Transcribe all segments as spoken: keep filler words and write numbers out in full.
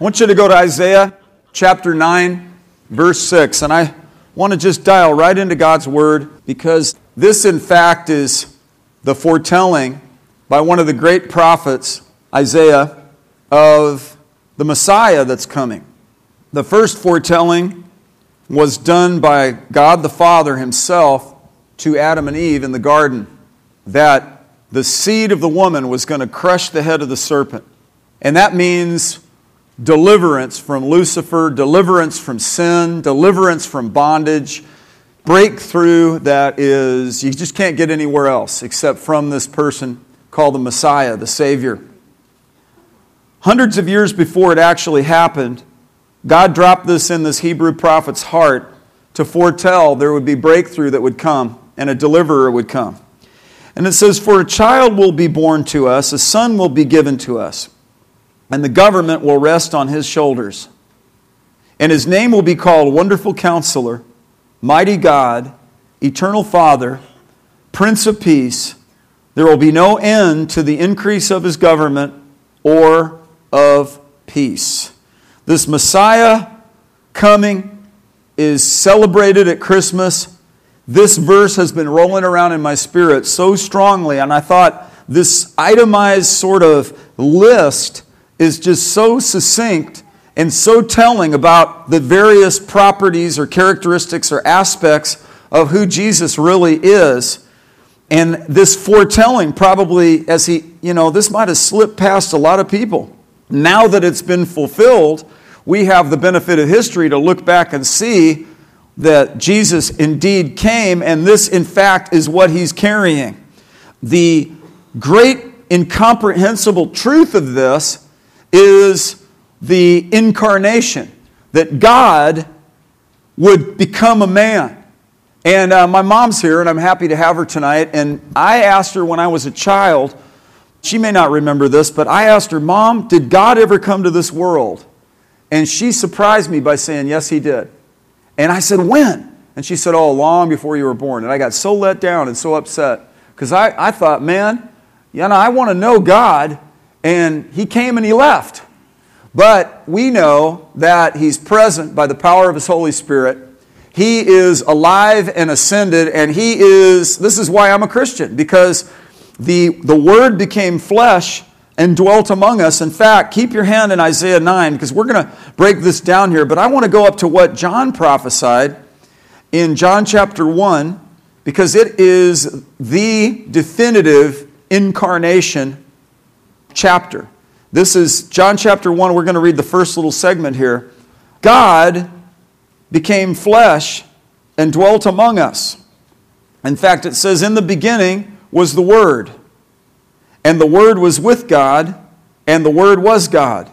I want you to go to Isaiah chapter nine, verse six, and I want to just dial right into God's Word because this, in fact, is the foretelling by one of the great prophets, Isaiah, of the Messiah that's coming. The first foretelling was done by God the Father Himself to Adam and Eve in the garden, that the seed of the woman was going to crush the head of the serpent. And that means deliverance from Lucifer, deliverance from sin, deliverance from bondage, breakthrough that is, you just can't get anywhere else except from this person called the Messiah, the Savior. Hundreds of years before it actually happened, God dropped this in this Hebrew prophet's heart to foretell there would be breakthrough that would come and a deliverer would come. And it says, "For a child will be born to us, a son will be given to us, and the government will rest on His shoulders. And His name will be called Wonderful Counselor, Mighty God, Eternal Father, Prince of Peace. There will be no end to the increase of His government or of peace." This Messiah coming is celebrated at Christmas. This verse has been rolling around in my spirit so strongly, and I thought this itemized sort of list is just so succinct and so telling about the various properties or characteristics or aspects of who Jesus really is. And this foretelling probably, as he, you know, this might have slipped past a lot of people. Now that it's been fulfilled, we have the benefit of history to look back and see that Jesus indeed came, and this, in fact, is what He's carrying. The great incomprehensible truth of this is the incarnation, that God would become a man. And uh, my mom's here, and I'm happy to have her tonight. And I asked her when I was a child, she may not remember this, but I asked her, "Mom, did God ever come to this world?" And she surprised me by saying, "Yes, He did." And I said, "When?" And she said, "Oh, long before you were born." And I got so let down and so upset because I, I thought, man, you know, I want to know God, and He came and He left. But we know that He's present by the power of His Holy Spirit. He is alive and ascended, and He is, this is why I'm a Christian, because the, the Word became flesh and dwelt among us. In fact, keep your hand in Isaiah nine, because we're going to break this down here, but I want to go up to what John prophesied in John chapter one, because it is the definitive incarnation chapter. This is John chapter one. We're going to read the first little segment here. God became flesh and dwelt among us. In fact, it says, "In the beginning was the Word, and the Word was with God, and the Word was God.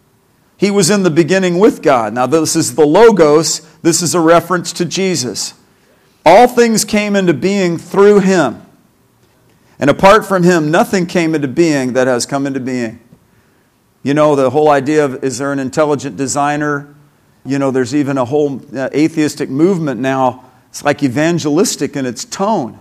He was in the beginning with God." Now this is the Logos. This is a reference to Jesus. "All things came into being through Him. And apart from Him, nothing came into being that has come into being." You know, the whole idea of, is there an intelligent designer? You know, there's even a whole uh, atheistic movement now. It's like evangelistic in its tone.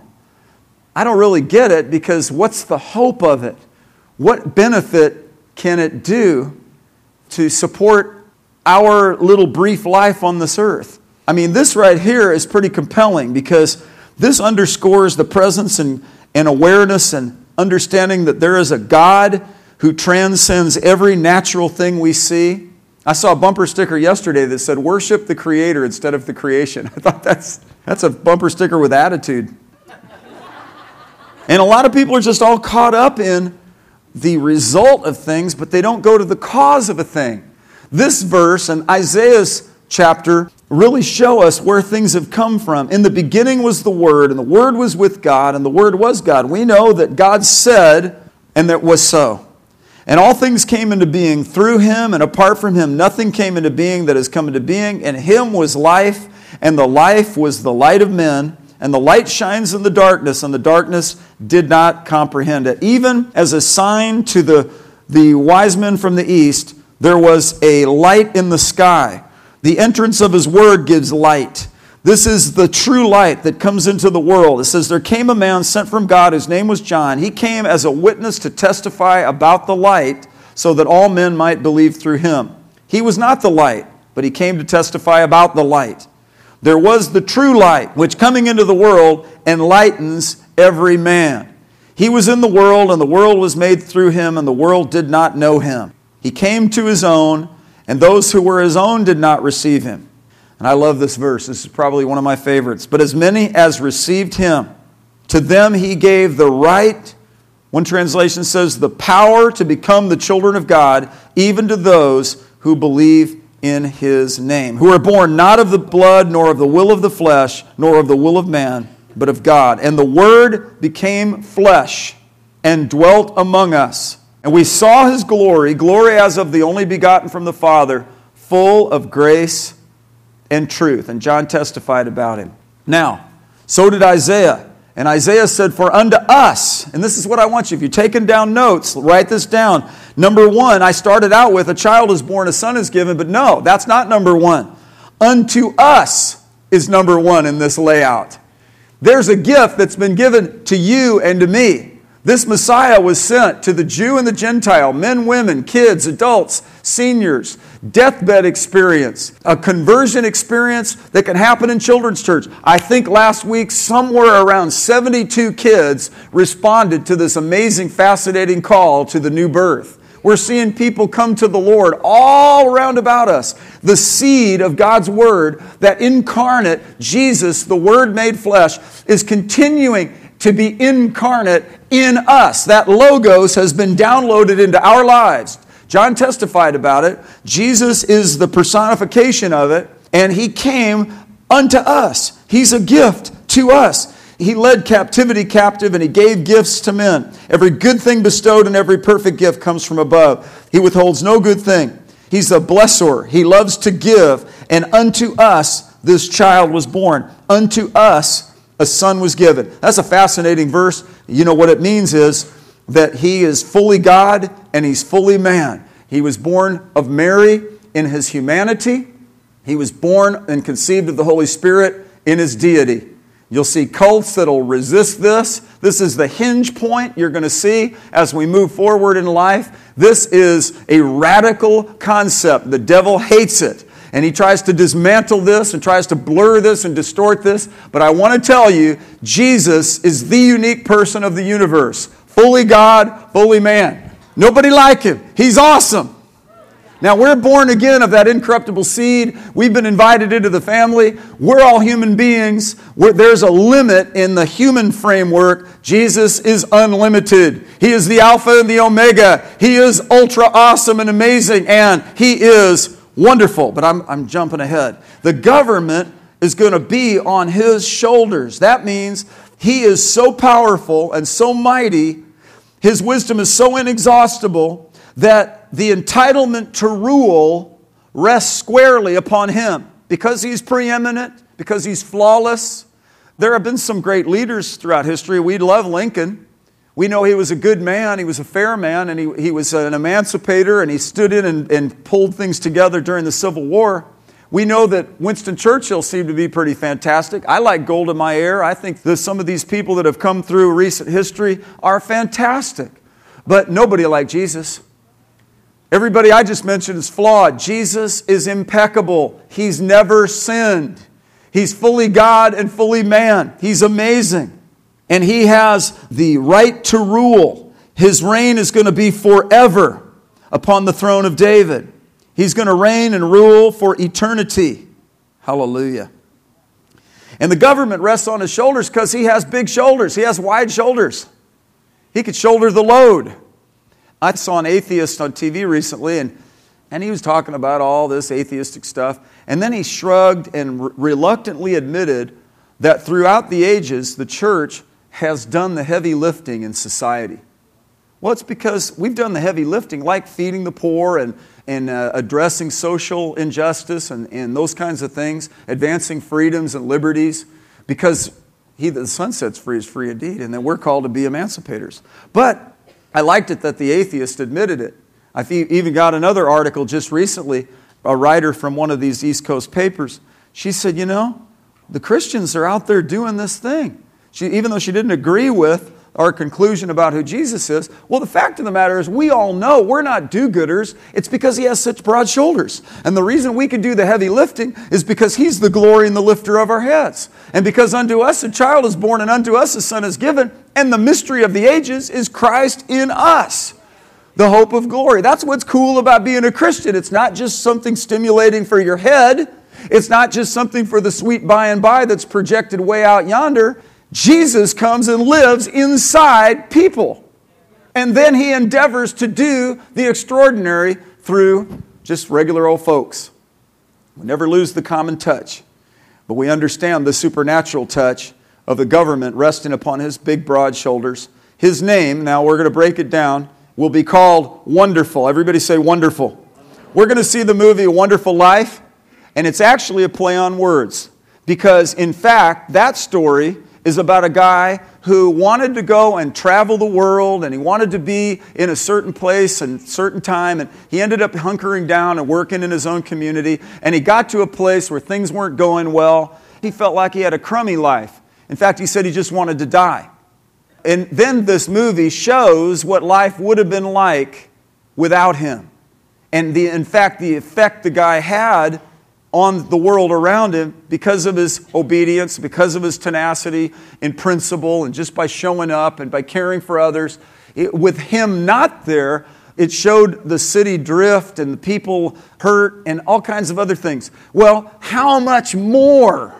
I don't really get it, because what's the hope of it? What benefit can it do to support our little brief life on this earth? I mean, this right here is pretty compelling, because this underscores the presence and, and awareness and understanding that there is a God who transcends every natural thing we see. I saw a bumper sticker yesterday that said, "Worship the Creator instead of the creation." I thought that's, that's a bumper sticker with attitude. And a lot of people are just all caught up in the result of things, but they don't go to the cause of a thing. This verse and Isaiah's chapter really show us where things have come from. In the beginning was the Word, and the Word was with God, and the Word was God. We know that God said, and that was so. "And all things came into being through Him, and apart from Him nothing came into being that has come into being. In Him was life, and the life was the light of men. And the light shines in the darkness, and the darkness did not comprehend it." Even as a sign to the, the wise men from the east, there was a light in the sky. The entrance of His word gives light. This is the true light that comes into the world. It says, "There came a man sent from God whose name was John. He came as a witness to testify about the light, so that all men might believe through him. He was not the light, but he came to testify about the light. There was the true light, which coming into the world enlightens every man. He was in the world, and the world was made through him, and the world did not know him. He came to his own, and those who were his own did not receive him. And I love this verse. This is probably one of my favorites. But as many as received him, to them he gave the right, one translation says, the power to become the children of God, even to those who believe in his name, who are born not of the blood, nor of the will of the flesh, nor of the will of man, but of God. And the Word became flesh and dwelt among us. And we saw his glory, glory as of the only begotten from the Father, full of grace and truth. And John testified about him. Now, so did Isaiah. And Isaiah said, for unto us, and this is what I want you, if you're taking down notes, write this down. Number one, I started out with, a child is born, a son is given, but no, that's not number one. Unto us is number one in this layout. There's a gift that's been given to you and to me. This Messiah was sent to the Jew and the Gentile, men, women, kids, adults, seniors, deathbed experience, a conversion experience that can happen in children's church. I think last week somewhere around seventy-two kids responded to this amazing, fascinating call to the new birth. We're seeing people come to the Lord all around about us. The seed of God's Word, that incarnate Jesus, the Word made flesh, is continuing to be incarnate in us. That logos has been downloaded into our lives. John testified about it. Jesus is the personification of it, and he came unto us. He's a gift to us. He led captivity captive, and he gave gifts to men. Every good thing bestowed and every perfect gift comes from above. He withholds no good thing. He's a blesser. He loves to give, and unto us this child was born. Unto us a son was given. That's a fascinating verse. You know what it means is that he is fully God and he's fully man. He was born of Mary in his humanity. He was born and conceived of the Holy Spirit in his deity. You'll see cults that will resist this. This is the hinge point you're going to see as we move forward in life. This is a radical concept. The devil hates it. And he tries to dismantle this and tries to blur this and distort this. But I want to tell you, Jesus is the unique person of the universe. Fully God, fully man. Nobody like him. He's awesome. Now, we're born again of that incorruptible seed. We've been invited into the family. We're all human beings. We're, there's a limit in the human framework. Jesus is unlimited. He is the Alpha and the Omega. He is ultra awesome and amazing. And he is wonderful, but I'm, I'm jumping ahead. The government is going to be on his shoulders. That means he is so powerful and so mighty, his wisdom is so inexhaustible, that the entitlement to rule rests squarely upon him. Because he's preeminent, because he's flawless. There have been some great leaders throughout history. We love Lincoln. We know he was a good man, he was a fair man, and he, he was an emancipator, and he stood in and, and pulled things together during the Civil War. We know that Winston Churchill seemed to be pretty fantastic. I like Golda Meir. I think that some of these people that have come through recent history are fantastic. But nobody like Jesus. Everybody I just mentioned is flawed. Jesus is impeccable. He's never sinned. He's fully God and fully man. He's amazing. And he has the right to rule. His reign is going to be forever upon the throne of David. He's going to reign and rule for eternity. Hallelujah. And the government rests on his shoulders because he has big shoulders. He has wide shoulders. He could shoulder the load. I saw an atheist on T V recently, and, and he was talking about all this atheistic stuff. And then he shrugged and re- reluctantly admitted that throughout the ages, the church has done the heavy lifting in society. Well, it's because we've done the heavy lifting, like feeding the poor and, and uh, addressing social injustice and, and those kinds of things, advancing freedoms and liberties, because he that the sun sets free is free indeed, and then we're called to be emancipators. But I liked it that the atheist admitted it. I've even got another article just recently, a writer from one of these East Coast papers. She said, you know, the Christians are out there doing this thing. She, even though she didn't agree with our conclusion about who Jesus is? Well, the fact of the matter is we all know we're not do-gooders. It's because He has such broad shoulders. And the reason we can do the heavy lifting is because He's the glory and the lifter of our heads. And because unto us a child is born and unto us a son is given, and the mystery of the ages is Christ in us, the hope of glory. That's what's cool about being a Christian. It's not just something stimulating for your head. It's not just something for the sweet by and by that's projected way out yonder. Jesus comes and lives inside people. And then He endeavors to do the extraordinary through just regular old folks. We never lose the common touch, but we understand the supernatural touch of the government resting upon His big broad shoulders. His name, now we're going to break it down, will be called Wonderful. Everybody say wonderful. We're going to see the movie A Wonderful Life. And it's actually a play on words. Because, in fact, that story is about a guy who wanted to go and travel the world, and he wanted to be in a certain place and certain time, and he ended up hunkering down and working in his own community, and he got to a place where things weren't going well. He felt like he had a crummy life. In fact, he said he just wanted to die. And then this movie shows what life would have been like without him. And the, in fact, the effect the guy had on the world around him because of his obedience, because of his tenacity in principle, and just by showing up and by caring for others. It, with him not there, it showed the city drift and the people hurt and all kinds of other things. Well, how much more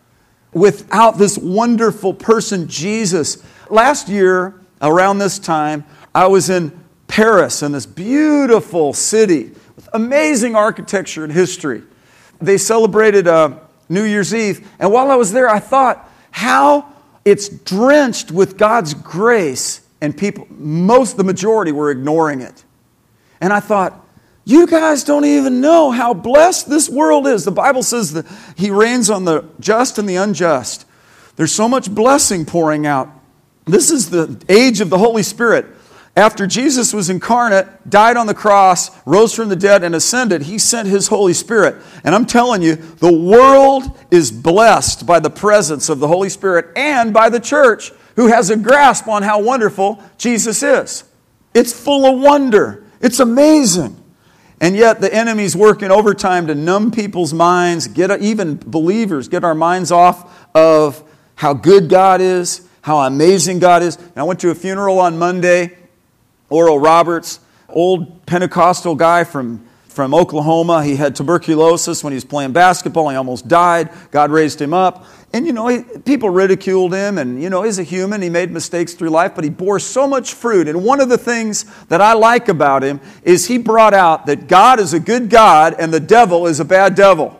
without this wonderful person, Jesus? Last year, around this time, I was in Paris, in this beautiful city with amazing architecture and history. They celebrated uh, New Year's Eve. And while I was there, I thought how it's drenched with God's grace, and people, most, the majority, were ignoring it. And I thought, you guys don't even know how blessed this world is. The Bible says that He reigns on the just and the unjust. There's so much blessing pouring out. This is the age of the Holy Spirit. After Jesus was incarnate, died on the cross, rose from the dead, and ascended, He sent His Holy Spirit. And I'm telling you, the world is blessed by the presence of the Holy Spirit and by the church, who has a grasp on how wonderful Jesus is. It's full of wonder. It's amazing. And yet the enemy's working overtime to numb people's minds, get even believers, get our minds off of how good God is, how amazing God is. And I went to a funeral on Monday. Oral Roberts, old Pentecostal guy from, from Oklahoma. He had tuberculosis when he was playing basketball. He almost died. God raised him up. And, you know, he, people ridiculed him. And, you know, he's a human. He made mistakes through life. But he bore so much fruit. And one of the things that I like about him is he brought out that God is a good God and the devil is a bad devil.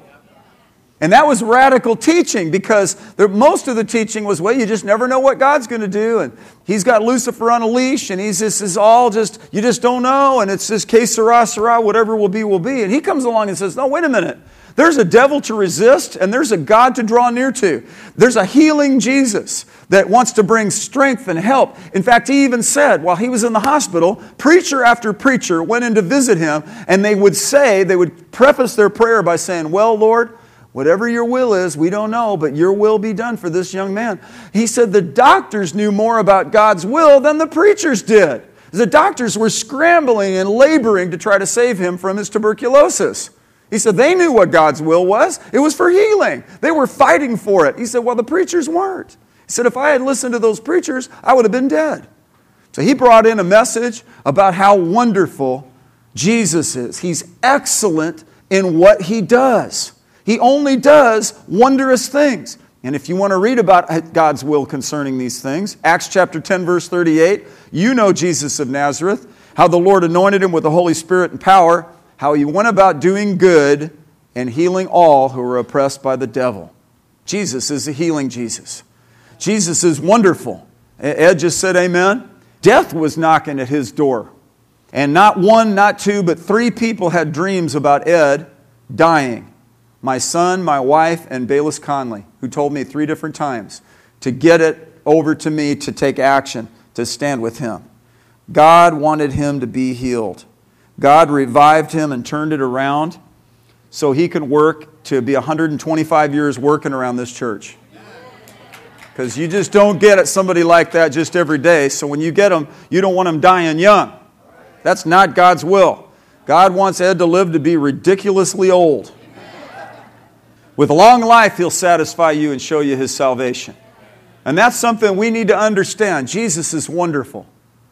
And that was radical teaching, because there, most of the teaching was, well, you just never know what God's going to do. And He's got Lucifer on a leash, and He's this is all just, you just don't know. And it's this que sera, sera, whatever will be, will be. And He comes along and says, no, wait a minute. There's a devil to resist, and there's a God to draw near to. There's a healing Jesus that wants to bring strength and help. In fact, He even said, while He was in the hospital, preacher after preacher went in to visit Him, and they would say, they would preface their prayer by saying, well, Lord, whatever your will is, we don't know, but your will be done for this young man. He said the doctors knew more about God's will than the preachers did. The doctors were scrambling and laboring to try to save him from his tuberculosis. He said they knew what God's will was. It was for healing. They were fighting for it. He said, well, the preachers weren't. He said, if I had listened to those preachers, I would have been dead. So he brought in a message about how wonderful Jesus is. He's excellent in what He does. He only does wondrous things. And if you want to read about God's will concerning these things, Acts chapter ten, verse thirty-eight, you know Jesus of Nazareth, how the Lord anointed Him with the Holy Spirit and power, how He went about doing good and healing all who were oppressed by the devil. Jesus is a healing Jesus. Jesus is wonderful. Ed just said amen. Death was knocking at His door. And not one, not two, but three people had dreams about Ed dying. My son, my wife, and Bayless Conley, who told me three different times to get it over to me to take action, to stand with him. God wanted him to be healed. God revived him and turned it around so he could work to be one hundred twenty-five years working around this church. Because you just don't get at somebody like that just every day. So when you get them, you don't want them dying young. That's not God's will. God wants Ed to live to be ridiculously old. With a long life, He'll satisfy you and show you His salvation. And that's something we need to understand. Jesus is wonderful.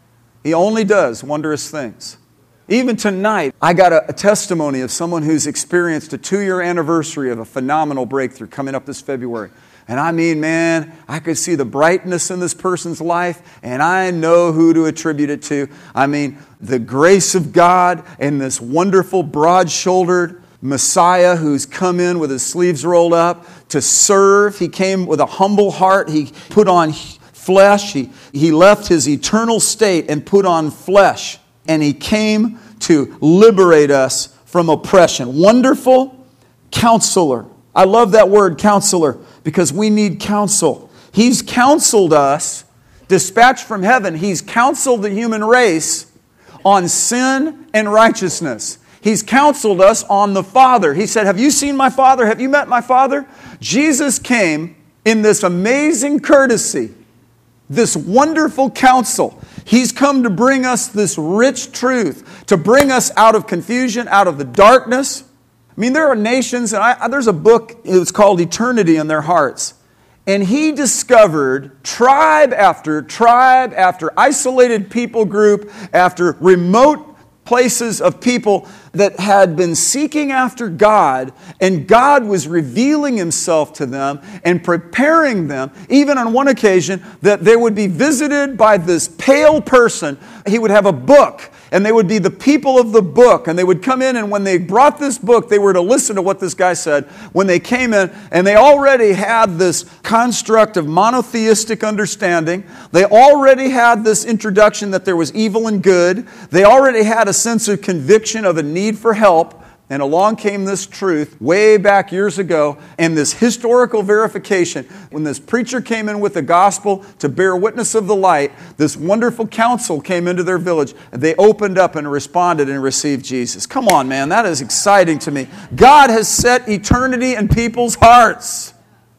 He only does wondrous things. Even tonight, I got a, a testimony of someone who's experienced a two-year anniversary of a phenomenal breakthrough coming up this February. And I mean, man, I could see the brightness in this person's life, and I know who to attribute it to. I mean, the grace of God and this wonderful, broad-shouldered Messiah who's come in with his sleeves rolled up to serve. He came with a humble heart. He put on flesh. He, he left his eternal state and put on flesh. And He came to liberate us from oppression. Wonderful Counselor. I love that word, counselor, because we need counsel. He's counseled us, dispatched from heaven. He's counseled the human race on sin and righteousness. He's counseled us on the Father. He said, have you seen my Father? Have you met my Father? Jesus came in this amazing courtesy, this wonderful counsel. He's come to bring us this rich truth, to bring us out of confusion, out of the darkness. I mean, there are nations, and I, there's a book, it's called Eternity in Their Hearts. And he discovered tribe after tribe, after isolated people group, after remote places of people that had been seeking after God, and God was revealing Himself to them and preparing them, even on one occasion, that they would be visited by this pale person. He would have a book, and they would be the people of the book, and they would come in, and when they brought this book, they were to listen to what this guy said. When they came in, and they already had this construct of monotheistic understanding, they already had this introduction that there was evil and good, they already had a sense of conviction of a need for help, and along came this truth way back years ago, and this historical verification. When this preacher came in with the gospel to bear witness of the light, this wonderful counsel came into their village, and they opened up and responded and received Jesus. Come on, man, that is exciting to me. God has set eternity in people's hearts,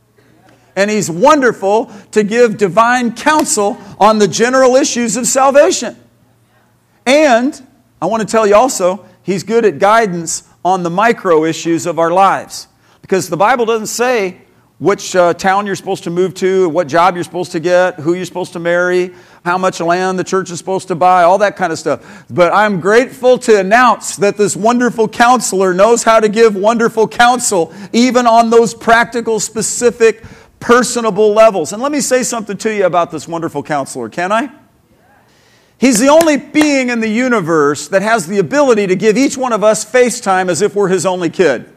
and He's wonderful to give divine counsel on the general issues of salvation. And I want to tell you also, He's good at guidance on the micro issues of our lives. Because the Bible doesn't say which uh, town you're supposed to move to, what job you're supposed to get, who you're supposed to marry, how much land the church is supposed to buy, all that kind of stuff. But I'm grateful to announce that this wonderful counselor knows how to give wonderful counsel, even on those practical, specific, personable levels. And let me say something to you about this wonderful counselor, can I? He's the only being in the universe that has the ability to give each one of us FaceTime as if we're His only kid.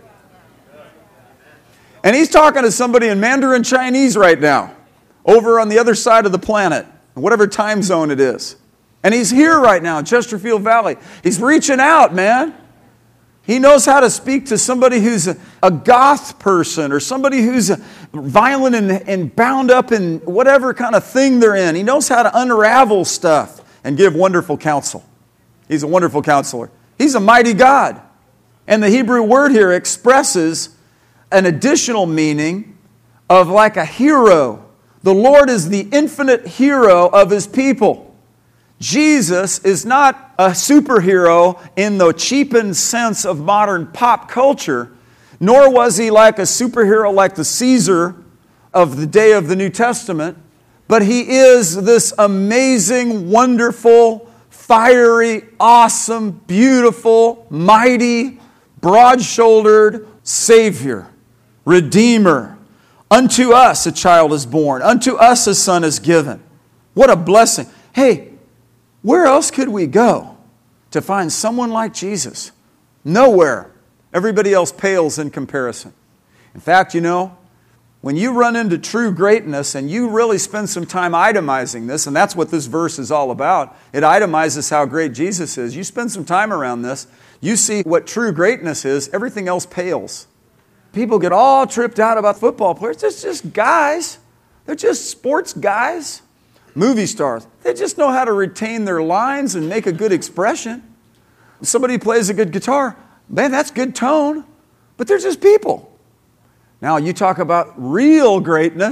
And He's talking to somebody in Mandarin Chinese right now, over on the other side of the planet, whatever time zone it is. And He's here right now in Chesterfield Valley. He's reaching out, man. He knows how to speak to somebody who's a, a goth person, or somebody who's a, violent and, and bound up in whatever kind of thing they're in. He knows how to unravel stuff and give wonderful counsel. He's a wonderful counselor. He's a mighty God. And the Hebrew word here expresses an additional meaning of like a hero. The Lord is the infinite hero of His people. Jesus is not a superhero in the cheapened sense of modern pop culture, nor was He like a superhero like the Caesar of the day of the New Testament. But He is this amazing, wonderful, fiery, awesome, beautiful, mighty, broad-shouldered Savior, Redeemer. Unto us a child is born. Unto us a son is given. What a blessing. Hey, where else could we go to find someone like Jesus? Nowhere. Everybody else pales in comparison. In fact, you know, when you run into true greatness and you really spend some time itemizing this, and that's what this verse is all about, it itemizes how great Jesus is. You spend some time around this, you see what true greatness is, everything else pales. People get all tripped out about football players. They're just guys. They're just sports guys. Movie stars. They just know how to retain their lines and make a good expression. Somebody plays a good guitar. Man, that's good tone. But they're just people. Now, you talk about real greatness.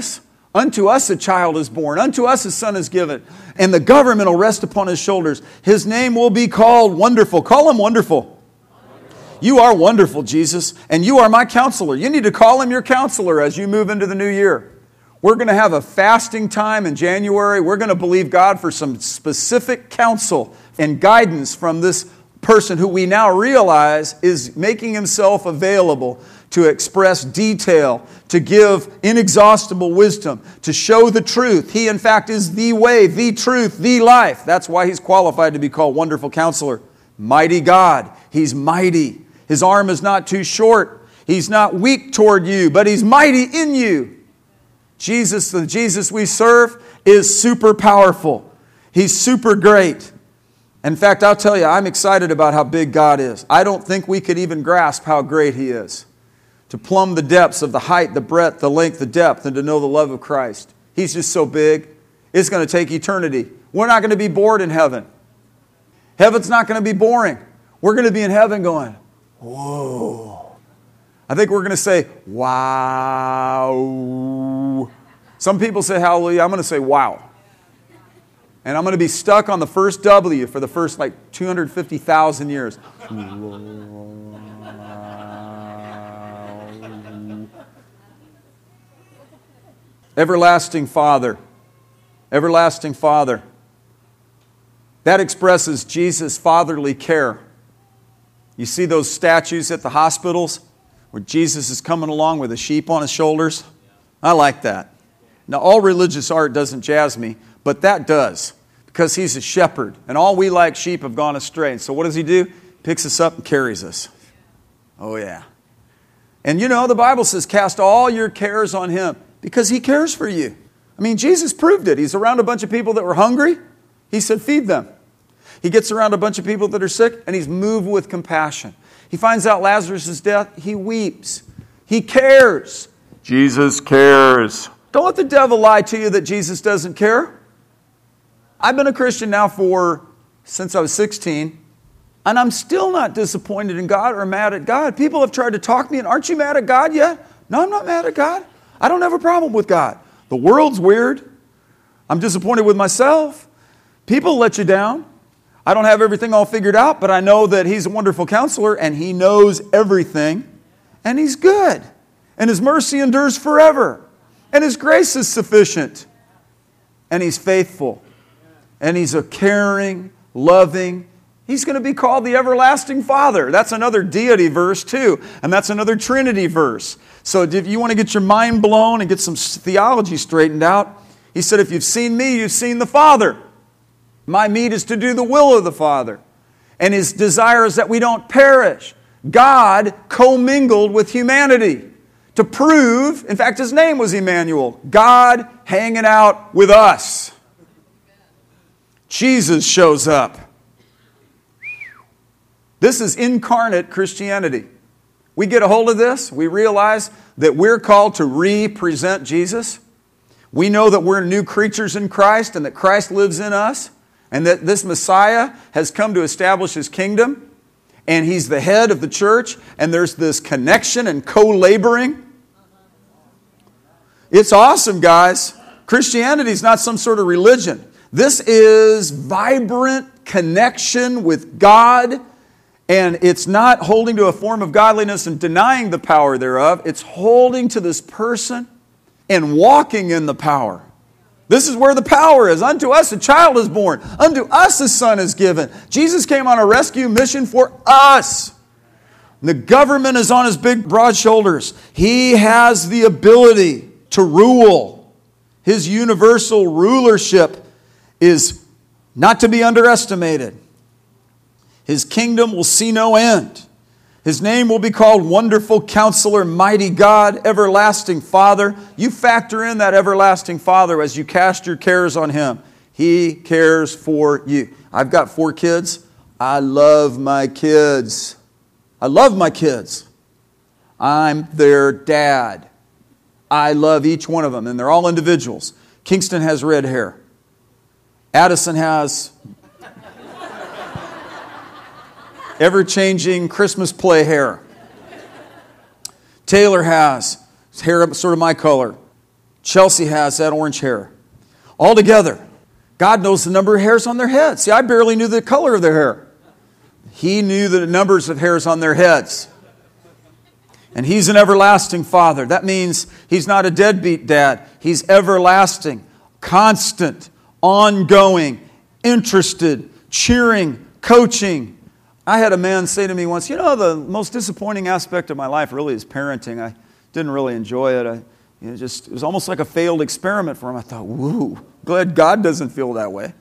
Unto us a child is born, unto us a son is given, and the government will rest upon his shoulders. His name will be called Wonderful. Call him Wonderful. You are wonderful, Jesus, and you are my counselor. You need to call him your counselor as you move into the new year. We're going to have a fasting time in January. We're going to believe God for some specific counsel and guidance from this person who we now realize is making himself available to express detail, to give inexhaustible wisdom, to show the truth. He, in fact, is the way, the truth, the life. That's why he's qualified to be called Wonderful Counselor. Mighty God. He's mighty. His arm is not too short. He's not weak toward you, but he's mighty in you. Jesus, the Jesus we serve, is super powerful. He's super great. In fact, I'll tell you, I'm excited about how big God is. I don't think we could even grasp how great He is. To plumb the depths of the height, the breadth, the length, the depth, and to know the love of Christ. He's just so big. It's going to take eternity. We're not going to be bored in heaven. Heaven's not going to be boring. We're going to be in heaven going, whoa. I think we're going to say, wow. Some people say hallelujah. I'm going to say wow. And I'm going to be stuck on the first W for the first like two hundred fifty thousand years. Everlasting Father. Everlasting Father. That expresses Jesus' fatherly care. You see those statues at the hospitals where Jesus is coming along with a sheep on his shoulders? I like that. Now, all religious art doesn't jazz me, but that does, because he's a shepherd, and all we like sheep have gone astray. And so what does he do? Picks us up and carries us. Oh, yeah. And you know, the Bible says, cast all your cares on him, because he cares for you. I mean, Jesus proved it. He's around a bunch of people that were hungry. He said, feed them. He gets around a bunch of people that are sick, and he's moved with compassion. He finds out Lazarus' death. He weeps. He cares. Jesus cares. Don't let the devil lie to you that Jesus doesn't care. I've been a Christian now for, since I was sixteen, and I'm still not disappointed in God or mad at God. People have tried to talk me, and aren't you mad at God yet? No, I'm not mad at God. I don't have a problem with God. The world's weird. I'm disappointed with myself. People let you down. I don't have everything all figured out, but I know that He's a wonderful counselor, and He knows everything, and He's good, and His mercy endures forever, and His grace is sufficient, and He's faithful, and He's a caring, loving. He's going to be called the Everlasting Father. That's another deity verse too, and that's another Trinity verse. So if you want to get your mind blown and get some theology straightened out, He said, if you've seen me, you've seen the Father. My meat is to do the will of the Father. And His desire is that we don't perish. God commingled with humanity to prove, in fact, His name was Emmanuel, God hanging out with us. Jesus shows up. This is incarnate Christianity. We get a hold of this. We realize that we're called to represent Jesus. We know that we're new creatures in Christ and that Christ lives in us. And that this Messiah has come to establish His kingdom. And He's the head of the church. And there's this connection and co-laboring. It's awesome, guys. Christianity is not some sort of religion. This is vibrant connection with God. And it's not holding to a form of godliness and denying the power thereof. It's holding to this person and walking in the power. This is where the power is. Unto us a child is born. Unto us a son is given. Jesus came on a rescue mission for us. The government is on His big, broad shoulders. He has the ability to rule. His universal rulership is not to be underestimated. His kingdom will see no end. His name will be called Wonderful Counselor, Mighty God, Everlasting Father. You factor in that Everlasting Father as you cast your cares on Him. He cares for you. I've got four kids. I love my kids. I love my kids. I'm their dad. I love each one of them, and they're all individuals. Kingston has red hair. Addison has ever-changing Christmas play hair. Taylor has hair sort of my color. Chelsea has that orange hair. All together. God knows the number of hairs on their heads. See, I barely knew the color of their hair. He knew the numbers of hairs on their heads. And He's an everlasting Father. That means He's not a deadbeat dad. He's everlasting, constant, ongoing, interested, cheering, coaching. I had a man say to me once, you know, the most disappointing aspect of my life really is parenting. I didn't really enjoy it. I, you know, just, it was almost like a failed experiment for him. I thought, woo, glad God doesn't feel that way.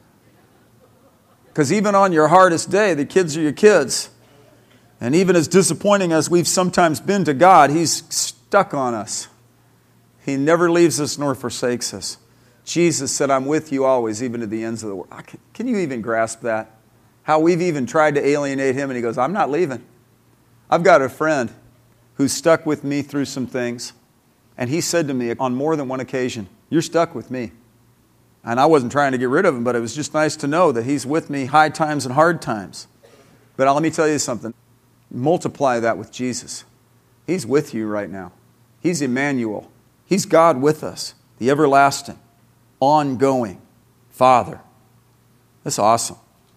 Because even on your hardest day, the kids are your kids. And even as disappointing as we've sometimes been to God, He's stuck on us. He never leaves us nor forsakes us. Jesus said, I'm with you always, even to the ends of the world. Can, can you even grasp that? How we've even tried to alienate Him, and He goes, I'm not leaving. I've got a friend who's stuck with me through some things. And he said to me on more than one occasion, you're stuck with me. And I wasn't trying to get rid of him, but it was just nice to know that He's with me high times and hard times. But let me tell you something. Multiply that with Jesus. He's with you right now. He's Emmanuel. He's God with us. The everlasting, ongoing Father. That's awesome.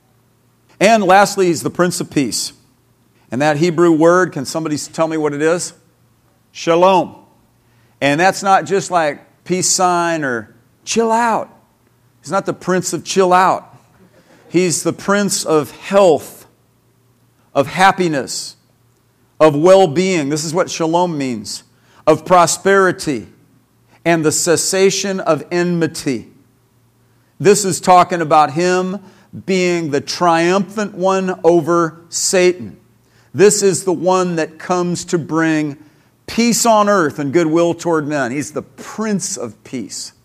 And lastly, He's the Prince of Peace. And that Hebrew word, can somebody tell me what it is? Shalom. And that's not just like peace sign or chill out. He's not the Prince of chill out. He's the Prince of health, of happiness, of well-being. This is what shalom means. Of prosperity and the cessation of enmity. This is talking about Him being the triumphant one over Satan. This is the one that comes to bring peace on earth and goodwill toward men. He's the Prince of Peace.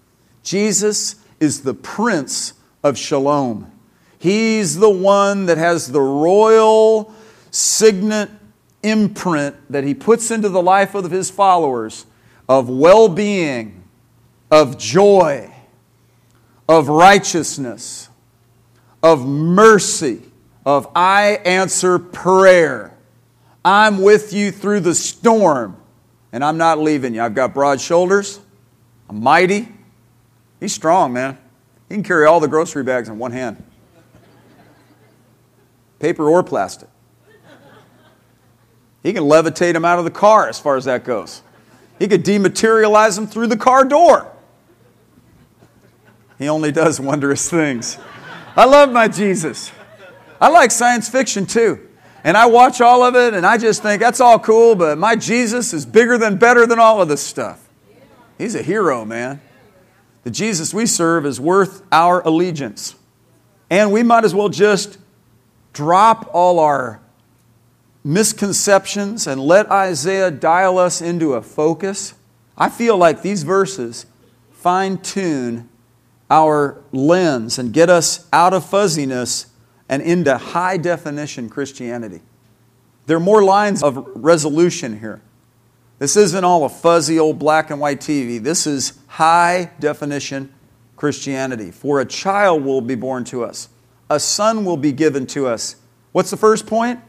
Jesus is the Prince of Shalom. He's the one that has the royal signet imprint that He puts into the life of His followers of well-being, of joy, of righteousness, of mercy, of I answer prayer. I'm with you through the storm, and I'm not leaving you. I've got broad shoulders. I'm mighty. He's strong, man. He can carry all the grocery bags in one hand. Paper or plastic. He can levitate them out of the car as far as that goes. He could dematerialize them through the car door. He only does wondrous things. I love my Jesus. I like science fiction too. And I watch all of it and I just think that's all cool, but my Jesus is bigger than, better than all of this stuff. He's a hero, man. The Jesus we serve is worth our allegiance. And we might as well just drop all our misconceptions and let Isaiah dial us into a focus. I feel like these verses fine-tune our lens and get us out of fuzziness and into high-definition Christianity. There are more lines of resolution here. This isn't all a fuzzy old black and white T V. This is high-definition Christianity. For a child will be born to us. A son will be given to us. What's the first point?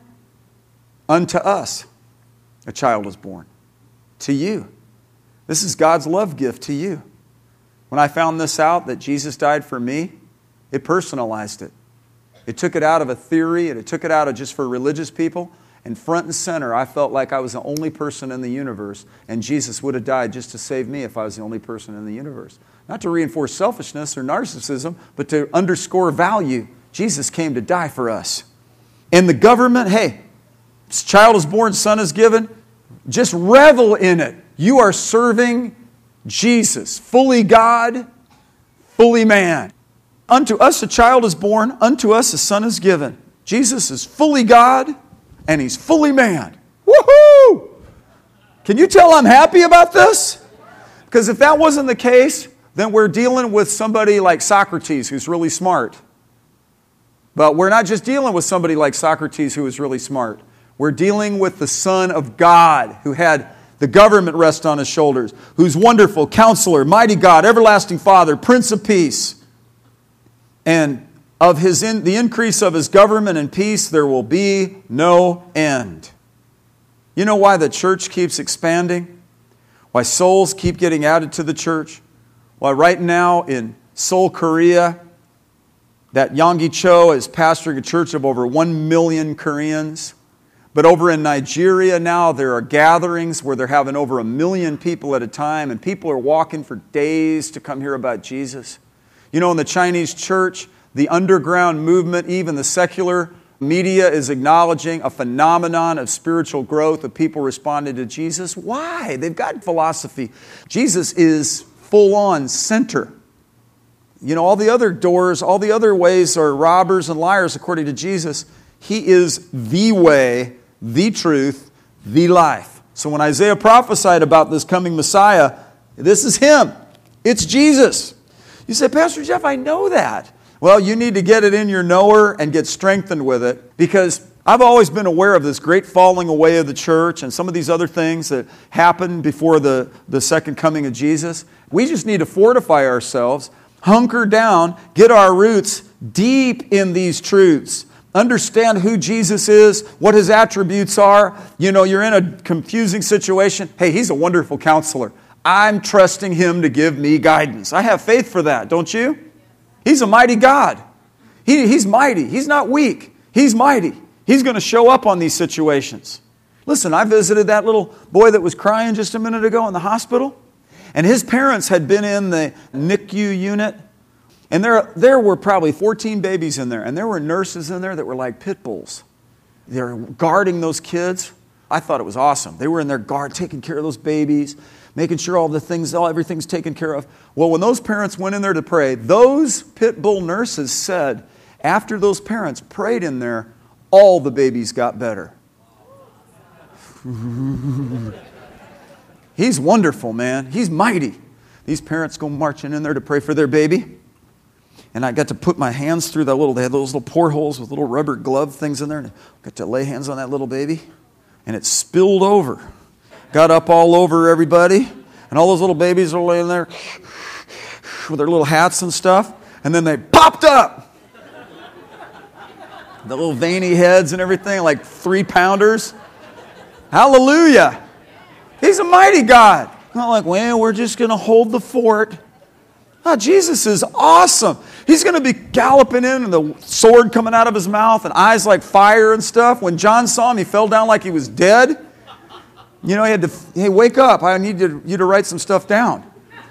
Unto us a child is born. To you. This is God's love gift to you. When I found this out, that Jesus died for me, it personalized it. It took it out of a theory, and it took it out of just for religious people. And front and center, I felt like I was the only person in the universe, and Jesus would have died just to save me if I was the only person in the universe. Not to reinforce selfishness or narcissism, but to underscore value. Jesus came to die for us. And the government, hey, child is born, son is given. Just revel in it. You are serving Jesus, fully God, fully man. Unto us a child is born, unto us a son is given. Jesus is fully God, and He's fully man. Woohoo! Can you tell I'm happy about this? Because if that wasn't the case, then we're dealing with somebody like Socrates who's really smart. But we're not just dealing with somebody like Socrates who is really smart. We're dealing with the Son of God who had the government rest on His shoulders, who's wonderful, Counselor, Mighty God, Everlasting Father, Prince of Peace. And of his in, the increase of His government and peace, there will be no end. You know why the church keeps expanding? Why Why souls keep getting added to the church. Why right now in Seoul, Korea, that Yonggi Cho is pastoring a church of over one million Koreans. But over in Nigeria now, there are gatherings where they're having over a million people at a time, and people are walking for days to come hear about Jesus. You know, in the Chinese church, the underground movement, even the secular media is acknowledging a phenomenon of spiritual growth of people responding to Jesus. Why? They've got philosophy. Jesus is full-on center. You know, all the other doors, all the other ways are robbers and liars according to Jesus. He is the way, the truth, the life. So when Isaiah prophesied about this coming Messiah, this is Him. It's Jesus. You say, Pastor Jeff, I know that. Well, you need to get it in your knower and get strengthened with it, because I've always been aware of this great falling away of the church and some of these other things that happened before the, the second coming of Jesus. We just need to fortify ourselves, hunker down, get our roots deep in these truths. Understand who Jesus is, what His attributes are. You know, you're in a confusing situation. Hey, He's a wonderful counselor. I'm trusting Him to give me guidance. I have faith for that, don't you? He's a mighty God. He, he's mighty. He's not weak. He's mighty. He's going to show up on these situations. Listen, I visited that little boy that was crying just a minute ago in the hospital. And his parents had been in the N I C U unit. And there, there were probably fourteen babies in there. And there were nurses in there that were like pit bulls. They were guarding those kids. I thought it was awesome. They were in there guard, taking care of those babies, making sure all the things, all everything's taken care of. Well, when those parents went in there to pray, those pit bull nurses said, after those parents prayed in there, all the babies got better. He's wonderful, man. He's mighty. These parents go marching in there to pray for their baby. And I got to put my hands through that little, they had those little portholes with little rubber glove things in there. And I got to lay hands on that little baby. And it spilled over. Got up all over everybody. And all those little babies are laying there with their little hats and stuff. And then they popped up. The little veiny heads and everything, like three pounders. Hallelujah. He's a mighty God. Not like, well, we're just going to hold the fort. Oh, Jesus is awesome. He's going to be galloping in and the sword coming out of His mouth and eyes like fire and stuff. When John saw Him, he fell down like he was dead. You know, he had to, hey, wake up. I need you to write some stuff down.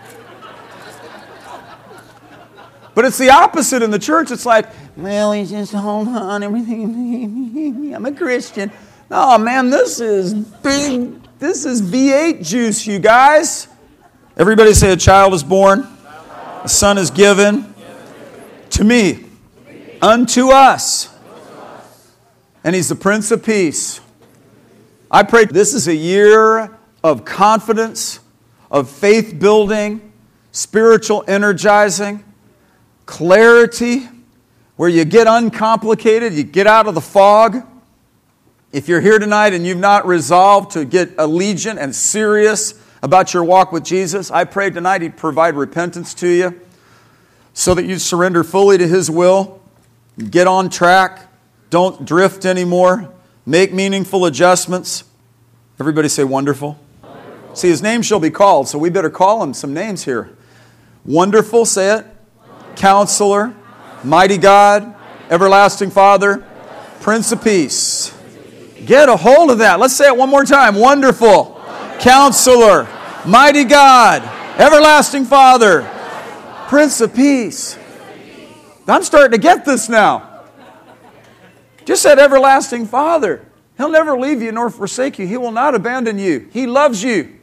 But it's the opposite in the church. It's like, well, he's just, hold on, everything. I'm a Christian. No, man, this is big. This is V eight juice, you guys. Everybody say, a child is born. A son is given to me, unto us. And He's the Prince of Peace. I pray this is a year of confidence, of faith building, spiritual energizing, clarity, where you get uncomplicated, you get out of the fog. If you're here tonight and you've not resolved to get allegiant and serious about your walk with Jesus, I pray tonight He'd provide repentance to you so that you surrender fully to His will, get on track, don't drift anymore, make meaningful adjustments. Everybody say wonderful. Wonderful. See, His name shall be called, so we better call Him some names here. Wonderful, say it. Wonderful. Counselor, mighty God, everlasting Father, Prince of Peace. Get a hold of that. Let's say it one more time. Wonderful, Wonderful. Counselor, mighty God, everlasting Father, Prince of Peace. I'm starting to get this now. Just said everlasting Father. He'll never leave you nor forsake you. He will not abandon you. He loves you.